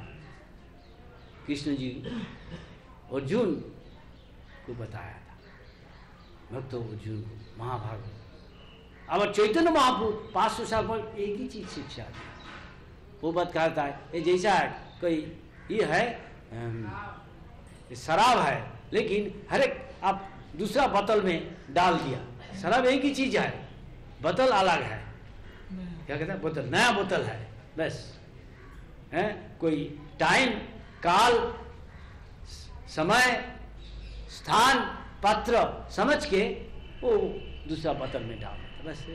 कृष्ण जी अर्जुन को बताया था। भक्तों बुजुर्ग महाभारत। अब चैतन्य महाप्रभु 500 साल पर एक ही चीज शिक्षा दी। वो बात कहता है ये जैसा है कोई ये है शराब है, लेकिन हर एक आप दूसरा बोतल में डाल दिया, शराब एक ही चीज है, बोतल अलग है। क्या कहता है? बोतल नया बोतल है बस है। कोई टाइम काल समय स्थान पात्र समझ के वो दूसरा बोतल में डाल देता बस।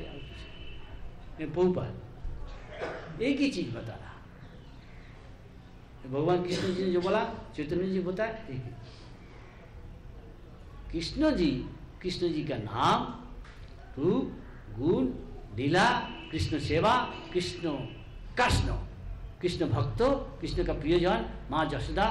बहुत एक ही चीज बता रहा भगवान कृष्ण जी ने जो बोला, चैतन्य जी बताया एक ही। कृष्ण जी का नाम रूप गुण लीला, कृष्ण सेवा, कृष्ण भक्तो, कृष्ण का प्रियजन, माँ जसोदा,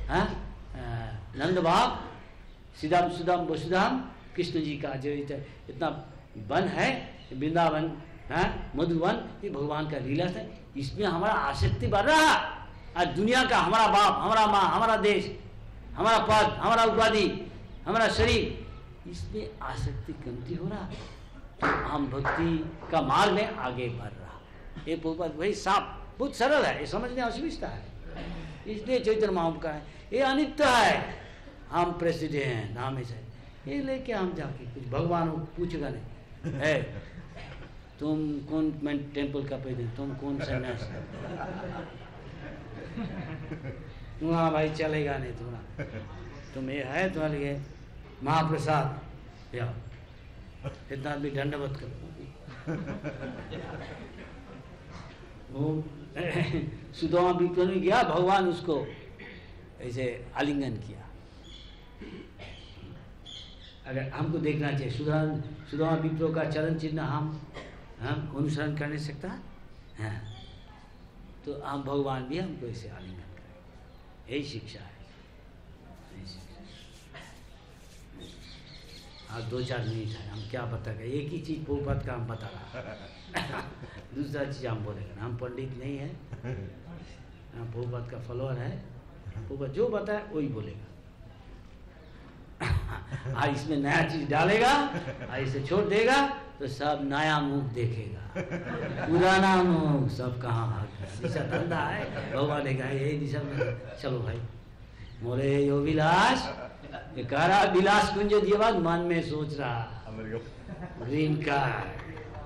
नंद बाब, सीधाम सुदाम वसुधाम, कृष्ण जी का जो इतना वन है वृंदावन, मधुवन, ये भगवान का लीला है। इसमें हमारा आसक्ति बढ़ रहा। आज दुनिया का हमारा बाप, हमारा माँ, हमारा देश, हमारा पद, हमारा उपाधि, हमारा शरीर, इसमें आसक्ति कमती हो रहा, तो हम भक्ति का मार्ग में आगे बढ़ रहा। ये वही साफ बहुत सरल है, ये समझने असुविधा है। इसलिए चैतन्य महाप्रभु का है ये अनित्य है, हम प्रेसिडेंट हैं नाम से, ये लेके हम जाके कुछ भगवान पूछेगा नहीं है तुम कौन टेम्पल का प्रेसिडेंट, तुम कौन सन्यासी, वहाँ भाई चलेगा नहीं तुम्हारा, तुम ये है तुम्हारे लिए महाप्रसाद या इतना भी दंडवत करो। वो सुदामा विप्र ने गया, भगवान उसको ऐसे आलिंगन किया। अगर हमको देखना चाहिए सुदामा विप्र का चरण चिन्ह हम अनुसरण कर नहीं सकता है, तो हम भगवान भी हमको ऐसे आलिंगन करें। यही शिक्षा है। आज 2-4 मिनट है, हम क्या बताएगा? एक ही चीज प्रभुपाद का हम बता रहा दूसरा चीज हम बोलेगा। हम पंडित नहीं है, हम प्रभुपाद का फॉलोअर है। प्रभुपाद जो बताए वही बोलेगा। आज इसमें नया चीज डालेगा, आज इसे छोड़ देगा तो सब नया मुख देखेगा, पुराना मुख सब कहाँ भाग गया। दिशा धंधा है, भगवान ने कहा यही दिशा में चलो भाई। मोरे यो विलास कह रहा, विलास कुंज दिया मन में सोच रहा ग्रीन कार्ड।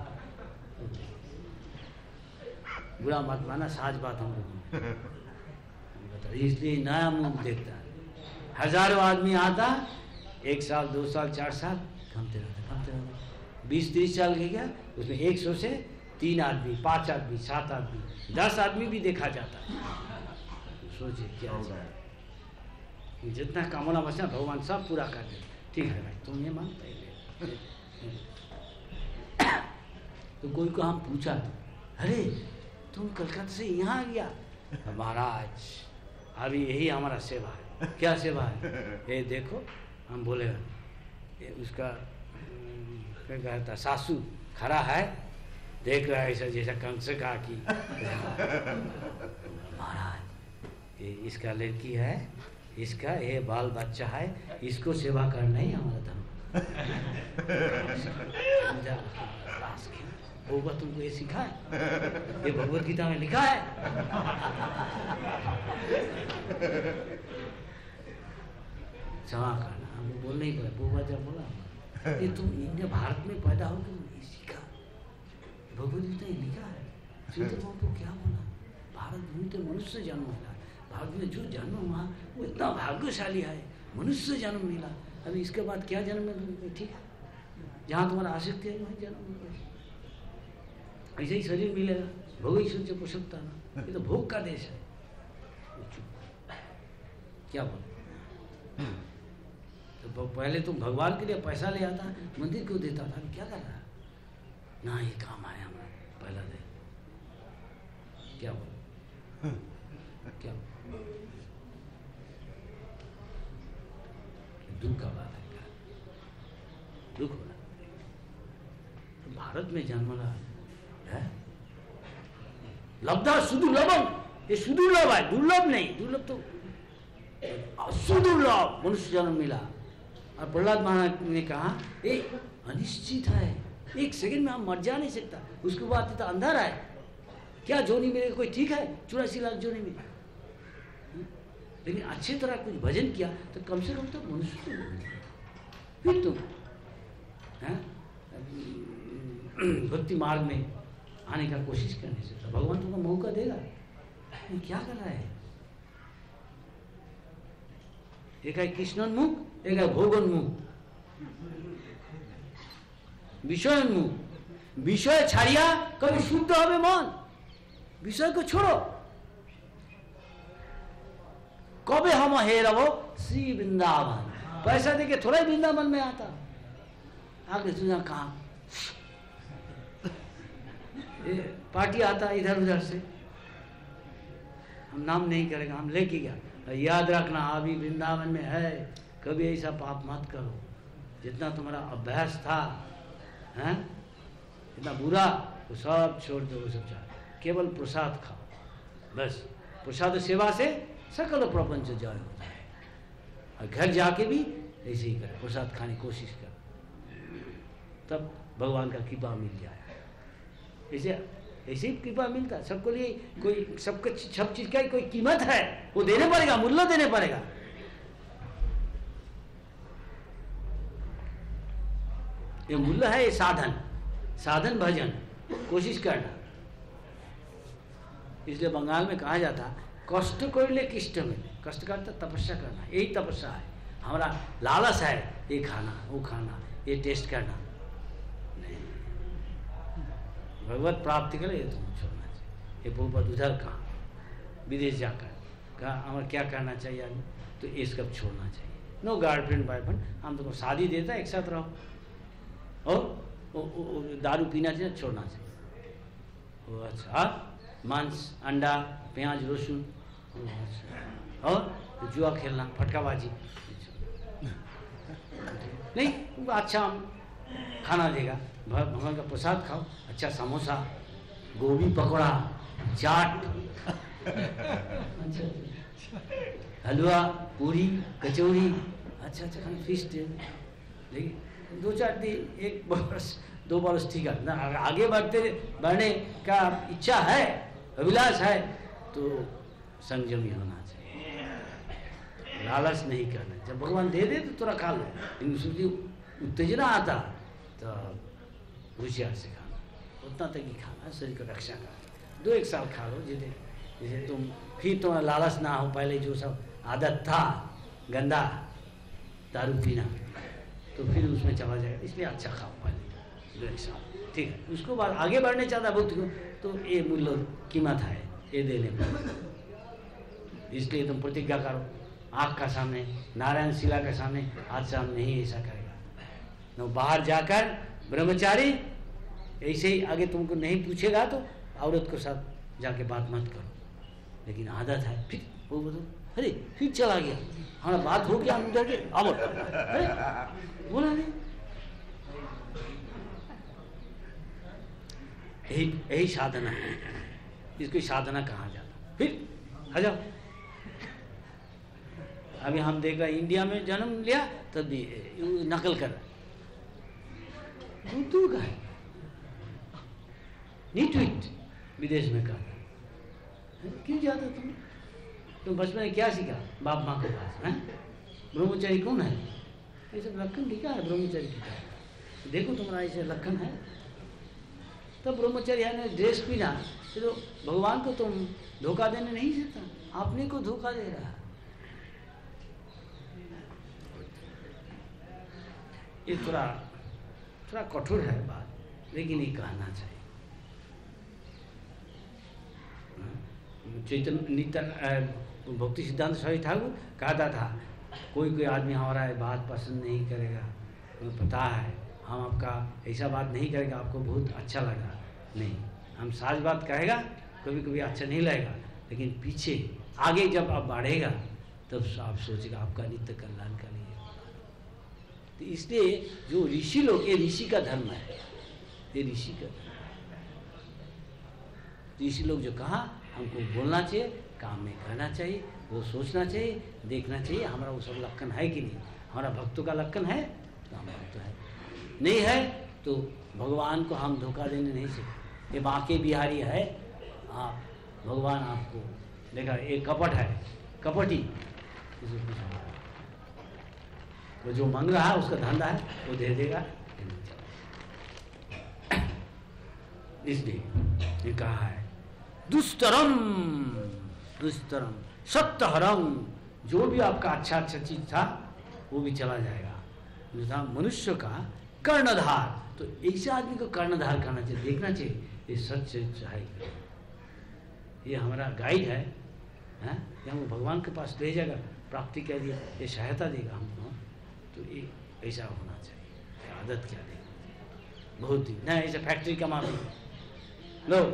बुरा मत माना, साज बात हम लोग, इसलिए नया मुख देखता है। हजारों आदमी आता, 1 साल 2 साल 4 साल कमते रहते 20-30 साल के गया, उसमें 100 से 3 आदमी 5 आदमी 7 आदमी 10 आदमी भी देखा जाता है। सोचिए क्या है, जितना कामना बचा भगवान सब पूरा कर दे। ठीक है भाई, तुम ये मानते हैं? तो कोई को हम पूछा, अरे तुम कलकत्ता से यहाँ आ गया? महाराज अभी यही हमारा सेवा है। क्या सेवा है? ये देखो, हम बोले उसका क्या कहता, सासू खड़ा है, देख रहा है ऐसा जैसा कंस का की महाराज ये इसका लड़की है, इसका ये बाल बच्चा है, इसको सेवा करना ही हमारा धर्म। होगा तुमको ये सिखा है, ये भगवत गीता में लिखा है। क्षमा करना, हमको बोलना ही पड़ा। बोबा जब बोला ये तुम इंडिया भारत में पैदा हो तुम ये सीखा, भगवत गीता ही लिखा है। तो क्या बोला, भारत में तो मनुष्य जन्म मिला, भारत में जो जन्म हुआ वो इतना भाग्यशाली है, मनुष्य जन्म मिला। अभी इसके बाद क्या जन्म मिला? ठीक है, जहाँ तुम्हारा आसक्ति है वहीं जन्म मिलेगा, ऐसे ही शरीर मिलेगा। भोग ईश्वर से पुरुषोत्ता ना, ये तो भोग का देश है। क्या बोल, तो पहले तुम भगवान के लिए पैसा ले आता, मंदिर क्यों देता था? क्या कर रहा है ना, ये काम आया हमें पहला दे। क्या बोल, क्या दुख का बात है, क्या दुख हो रहा है। भारत में जन्म रहा है, लब्धा सुदुर्लभम, ये सुदुर्लभ है, दुर्लभ नहीं। दुर्लभ तो सुदुर्लभ मनुष्य जन्म मिला। और प्रहलाद महाराज ने कहा ये अनिश्चित है, एक सेकंड में हम मर जा नहीं सकता, उसके बाद तो अंधारा है, क्या जोनी मेरे कोई ठीक है 84 लाख जोनी में। लेकिन अच्छी तरह कुछ भजन किया तो कम से कम तो मनुष्य तो बने। फिर तुम भक्ति मार्ग में आने का कोशिश करने से भगवान तुमको मौका देगा। क्या कर रहा है? एक है कृष्णोन्मुख, एक है भोगोन्मुख, विषयोन्मुख। विषय छाड़िया कभी शुद्ध होवे मन, विषय को छोड़ो। कबे हम हेरवो श्री वृंदावन, पैसा देके थोड़ा ही वृंदावन में आता, आगे सुना कहा पार्टी आता इधर उधर से, हम नाम नहीं करेंगे, हम लेके गया। याद रखना अभी वृंदावन में है, कभी ऐसा पाप मत करो। जितना तुम्हारा अभ्यास था हैं, इतना बुरा, वो सब छोड़ दो, वो सब चाहे केवल प्रसाद खाओ बस। प्रसाद सेवा से सकल प्रपंच जय होता है। और घर जाके भी ऐसे ही करें, प्रसाद खाने की कोशिश कर, तब भगवान का कृपा मिल जाए। ऐसे ही कृपा मिलता है सबको। लिए कोई सब चीज का कोई कीमत है, वो देने पड़ेगा, मूल्य देने पड़ेगा। ये मूल्य है, ये साधन, साधन भजन कोशिश करना। इसलिए बंगाल में कहा जाता कष्ट कर ले किष्ट मिले। कष्ट करता तपस्या करना, यही तपस्या है। हमारा लालच है ये खाना वो खाना, ये टेस्ट करना नहीं। भगवत प्राप्ति के लिए ये तुम छोड़ना चाहिए। ये बहुत उधर कहा विदेश जाकर कहा हमारा क्या करना चाहिए, तो ये सब छोड़ना चाहिए। नो गर्लफ्रेंड बॉयफ्रेंड, हम तुमको शादी देता है एक साथ रहो, और दारू पीना चाहिए, छोड़ना चाहिए। वो अच्छा, मांस अंडा प्याज लहसुन, और जुआ खेलना फटकाबाजी नहीं। अच्छा खाना देगा, भगवान का प्रसाद खाओ, अच्छा समोसा, गोभी पकौड़ा, चाट, हलवा पूरी कचौरी, अच्छा अच्छा खाना, फिश। लेकिन 2-4 दिन, 1 वर्ष 2 वर्ष ठीक है ना, आगे बढ़ने का इच्छा है, अभिलाष है, तो संयमी होना चाहिए, लालच नहीं करना। जब भगवान दे दे तो थोड़ा खा लो, लेकिन उसकी उत्तेजना आता तो होशियार से खाना, उतना तक ही खाना, शरीर की रक्षा करना। 2-1 साल खा लो, जैसे तुम फिर तुम्हारा लालच ना हो। पहले जो सब आदत था गंदा दारू पीना, तो फिर उसमें चला जाएगा। इसलिए अच्छा खाओ पहले 2-1 साल, ठीक है। उसको बाद आगे बढ़ने चाहता भक्त को, तो ये मूल्य कीमत है, ये देने पर। इसलिए तुम प्रतिज्ञा करो आँख का सामने, नारायण शिला के सामने, आज से हम नहीं ऐसा करेगा। न बाहर जाकर ब्रह्मचारी ऐसे ही आगे तुमको नहीं पूछेगा तो औरत के साथ जाके बात मत करो। लेकिन आदत है, फिर वो बोलो अरे फिर चला गया, हमारा बात हो गया, हम उधर के अब बोला नहीं। यही साधना है, इसको साधना कहा जाता। फिर आ जाओ, अभी हम देख रहे इंडिया में जन्म लिया तब भी नकल कर रहा, दूर का है, नीट विदेश में कहा क्यों जाता तुम बचपन में क्या सीखा बाप माँ के पास है? ब्रह्मचारी कौन है? ये सब लक्षण लिखा है ब्रह्मचारी की, देखो तुम्हारा ऐसे लक्षण है। तब ब्रह्मचारी है ना, ड्रेस पीना, तो भगवान को तुम धोखा देने नहीं सकता, अपने को धोखा दे रहा है। ये थोड़ा कठोर है बात, लेकिन ये कहना चाहिए। चैतन्य भक्ति सिद्धांत स्वामी ठाकुर कहता था, कोई आदमी हमारा बात पसंद नहीं करेगा, हमें पता है, हम आपका ऐसा बात नहीं करेगा, आपको बहुत अच्छा लगा नहीं, हम साज बात कहेगा, कभी कभी अच्छा नहीं लगेगा, लेकिन पीछे आगे जब आप बढ़ेगा तब आप सोचेगा आपका नित्य कल्याण का लिए। तो इसलिए जो ऋषि लोग, ये ऋषि का धर्म है, ये ऋषि का धर्म। ऋषि लोग जो कहा हमको बोलना चाहिए, काम में करना चाहिए, वो सोचना चाहिए, देखना चाहिए हमारा वो सब लक्षण है कि नहीं। हमारा भक्तों का लक्षण है तो हम भक्त है, नहीं है तो भगवान को हम धोखा देने नहीं सकते। ये बांके बिहारी है, आप भगवान आपको देखा, एक कपट है, कपटी, वो जो मांग रहा है उसका धंधा है, वो दे देगा। इसलिए ये कहा है दुष्तरम दुष्तरम सत्यहरम, जो भी आपका अच्छा अच्छा चीज था वो भी चला जाएगा। जो था मनुष्य का कर्णधार, तो ऐसे आदमी को कर्णधार करना चाहिए, देखना चाहिए ये सच है, ये हमारा गाइड है, हैं? ये हमको भगवान के पास ले जाएगा, प्राप्ति के लिए ये सहायता देगा हमको। तो ये ऐसा होना चाहिए, आदत क्या देगा बहुत ही ना, ऐसे फैक्ट्री का मामला लो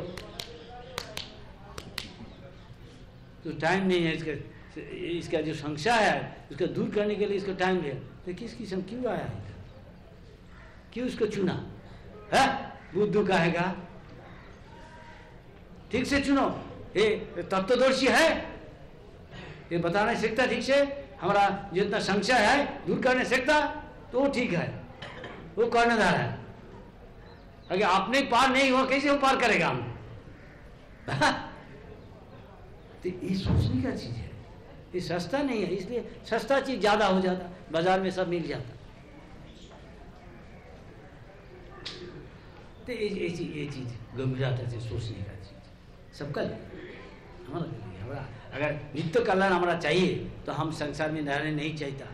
तो टाइम नहीं है इसका जो संशय है उसको दूर करने के लिए इसको टाइम दिया, तो किस किस्म क्यों आया है, क्यों उसको चुना है? बुद्धू कहेगा ठीक से चुनो, ये तत्वदर्शी है, ये बता नहीं सकता ठीक से, हमारा जितना संशय है दूर करने सकता, तो वो ठीक है, वो कर्णधार है। अगर आपने पार नहीं हुआ कैसे वो पार करेगा हम? तो ये सोचने का चीज है, ये सस्ता नहीं है, इसलिए सस्ता चीज ज्यादा हो जाता, बाजार में सब मिल जाता। तो ये चीज गंभीरता से सोचने का चीज सबका हमारा लिए, हमारा अगर नित्य कल्याण हमारा चाहिए तो हम संसार में रहने नहीं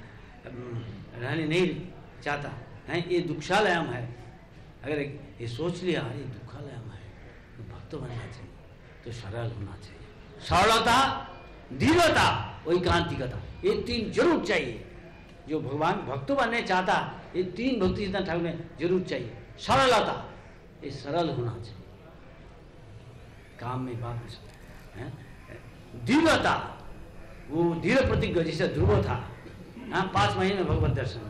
चाहता है, ये दुखालयम है। अगर ये सोच लिया ये दुखालयम है तो भक्त बनना चाहिए, तो सरल होना चाहिए, सरलता, धीरता, एकांतिकता, ये तीन जरूर चाहिए। जो भगवान भक्त बनने चाहता ये तीन भक्ति सिद्धांत ठाकुर ने जरूर चाहिए। सरलता, ये सरल होना चाहिए, काम में बात है। दृढ़ता, वो दृढ़ प्रतिज्ञा जैसे ध्रुव था, 5 महीने में भगवत दर्शन।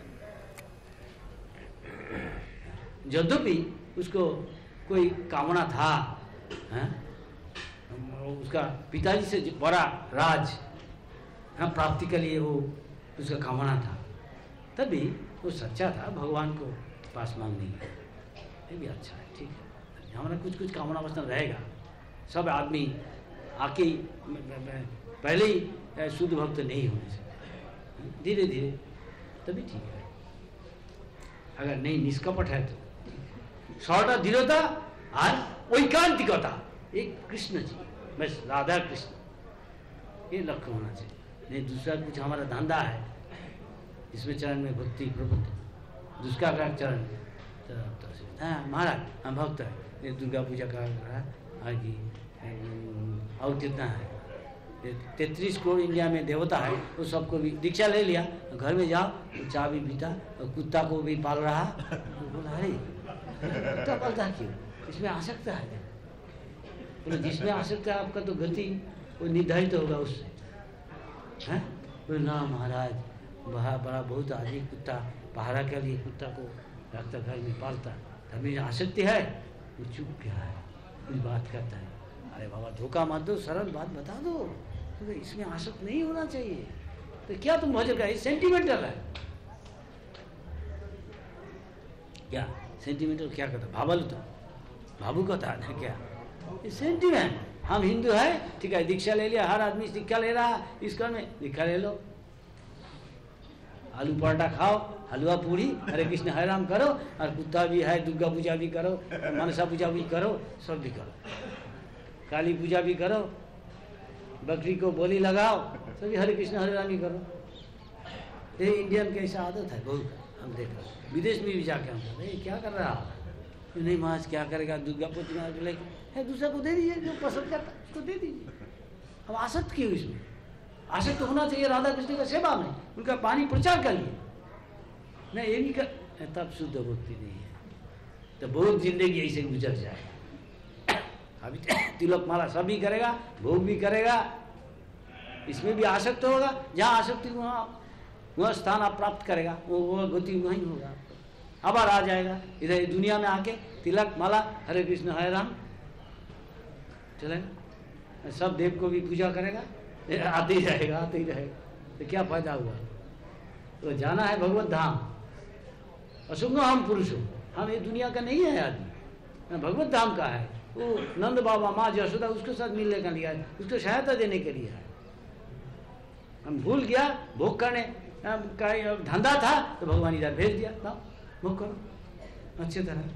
यद्यपि उसको कोई कामना था, है? उसका पिताजी से बड़ा राज प्राप्ति के लिए वो उसका कामना था, तभी वो सच्चा था, भगवान को पास मांगने का, ये भी अच्छा है, ठीक है। हमारा कुछ कामना वासना रहेगा, सब आदमी आके पहले ही शुद्ध भक्त नहीं होने से, धीरे धीरे तभी ठीक है। अगर नहीं निष्कपट है तो सरलता, दृढ़ता और एकांतिकता, एक कृष्ण जी, बस राधा कृष्ण, ये लक्ष्य होना चाहिए। नहीं दूसरा कुछ हमारा धंधा है, इसमें चरण में भक्ति प्रबुद्ध, दूसरा का चरण हाँ महाराज हम भक्त है, ये दुर्गा पूजा का आगे और कितना है, 33 करोड़ इंडिया में देवता है, वो सबको भी दीक्षा ले लिया, घर में जाओ तो चाय भी पीता, और कुत्ता को भी पाल रहा, तो बोला अरे कुत्ता पालता क्यों, इसमें आसक्त है, बोले जिसमें आसक्त है आपका तो गति वो निर्धारित होगा उससे, हैं? बोले ना महाराज बड़ा बहुत आदमी कुत्ता पहरा के लिए कुत्ता को रखता, घर में पालता, हमें आसक्ति है, वो चुप गया है, कोई बात करता है, अरे बाबा धोखा मत दो, सरल बात बता दो, तो इसमें आसक्त नहीं होना चाहिए, तो क्या तुम भजन का, सेंटिमेंटल है क्या, सेंटिमेंटल क्या कहता, भावल तो भावुक होता है क्या, ये सेंटिमेंट। हम हिंदू है ठीक है, दीक्षा ले लिया, हर आदमी दीक्षा ले रहा, इसका में दीक्षा ले लो, आलू पराठा खाओ, हलवा पूरी, हरे कृष्ण हरे राम करो, और कुत्ता भी है, दुर्गा पूजा भी करो, मनसा पूजा भी करो, सब भी करो, काली पूजा भी करो, बकरी को बोली लगाओ, सभी हरे कृष्ण हरे राम ही करो। ये इंडियन की ऐसा आदत है बहुत, हम देख रहे, विदेश में भी जाके हम कहते हैं क्या कर रहा है, नहीं महाराज क्या करेगा, दुर्गा पूजा है, दूसरा को दे दीजिए, जो पसंद करता है उसको दे दीजिए। अब आसक्त क्यों, इसमें आसक्त तो होना चाहिए राधा कृष्ण का सेवा में, उनका पानी प्रचार करिए, नहीं ये नहीं कर, तब शुद्ध भक्ति नहीं है, तो बहुत जिंदगी ऐसे गुजर जाएगा। अभी तिलक माला सब भी करेगा, भोग भी करेगा, इसमें भी आसक्त होगा, जहाँ आसक्ति वहाँ स्थान आप प्राप्त करेगा, वो गति वहीं होगा, आबार आ जाएगा इधर दुनिया में आके तिलक माला हरे कृष्ण हरे राम चलेगा, सब देव को भी पूजा करेगा, आते ही रहेगा, तो क्या फायदा हुआ, तो जाना है भगवत धाम। असुंग हम पुरुष हो, हम ये दुनिया का नहीं है आदमी, भगवत धाम का है। वो नंद बाबा माँ यशोदा उसके साथ मिलने का लिया है, उसको सहायता देने के लिए है। हम भूल गया, भोग करने का धंधा था तो भगवान इधर भेज दिया, ना भोग करो अच्छी तरह।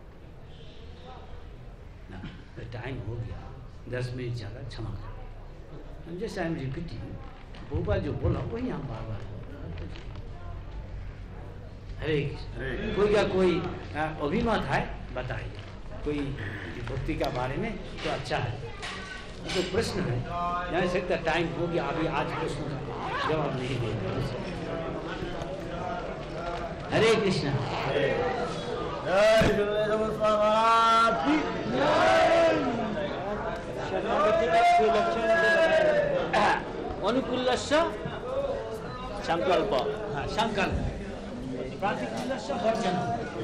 ना टाइम हो गया, 10 मिनट ज़्यादा क्षमा करो। जैसे आई एम रिपीटिंग, भोपाल जो बोला वही हम बार बार बोल रहे हैं। हरे कृष्ण। कोई का कोई अभिमत है बताइए, कोई भक्ति का बारे में तो अच्छा है। तो प्रश्न है, यहाँ सकता टाइम हो गया, अभी आज प्रश्न का जवाब नहीं दे रहे। हरे कृष्ण। अनुकूलस्य संकल्प, संकल्प प्रतिकूलस्य वर्जन,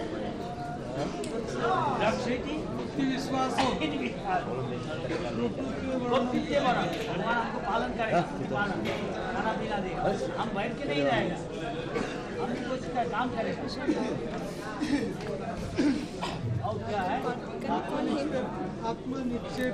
रक्षेति विश्वास, भगवान हमको पालन करेगा, खाना पीना देगा, हम बैठ के नहीं रहेगा, हम भी कुछ का काम करेगा। और क्या है? आत्मनिश्चय